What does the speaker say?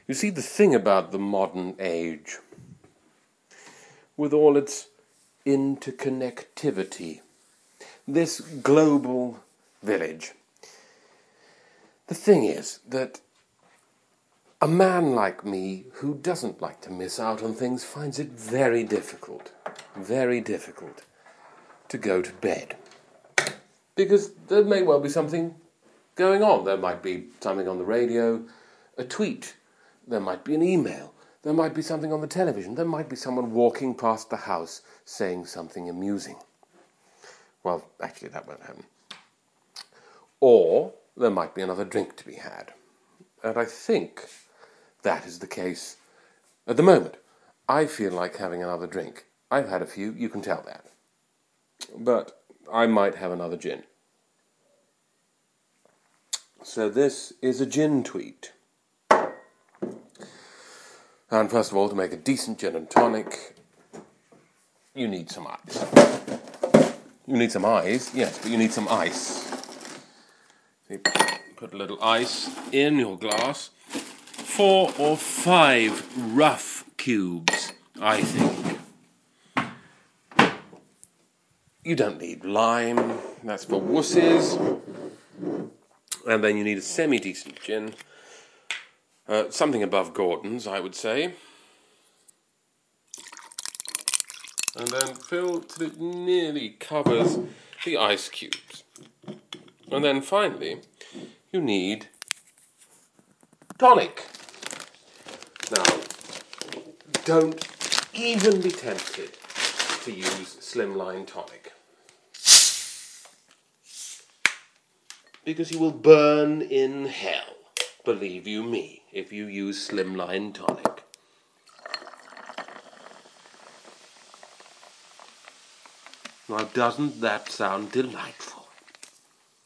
You see, the thing about the modern age, with all its interconnectivity, this global village, the thing is that a man like me who doesn't like to miss out on things finds it very difficult to go to bed. Because there may well be something going on. There might be something on the radio, a tweet. There might be an email. There might be something on the television. There might be someone walking past the house saying something amusing. Well, actually, that won't happen. Or there might be another drink to be had. And I think that is the case at the moment. I feel like having another drink. I've had a few, you can tell that. But I might have another gin. So this is a gin tweet. And first of all, to make a decent gin and tonic, you need some ice. You need some ice, yes, but you need some ice. So you put a little ice in your glass. 4 or 5 rough cubes, I think. You don't need lime, that's for wusses. And then you need a semi-decent gin. Something above Gordon's, I would say. And then fill till it nearly covers the ice cubes. And then finally, you need tonic. Now, don't even be tempted to use slimline tonic. Because you will burn in hell, believe you me, if you use slimline tonic. Now, doesn't that sound delightful?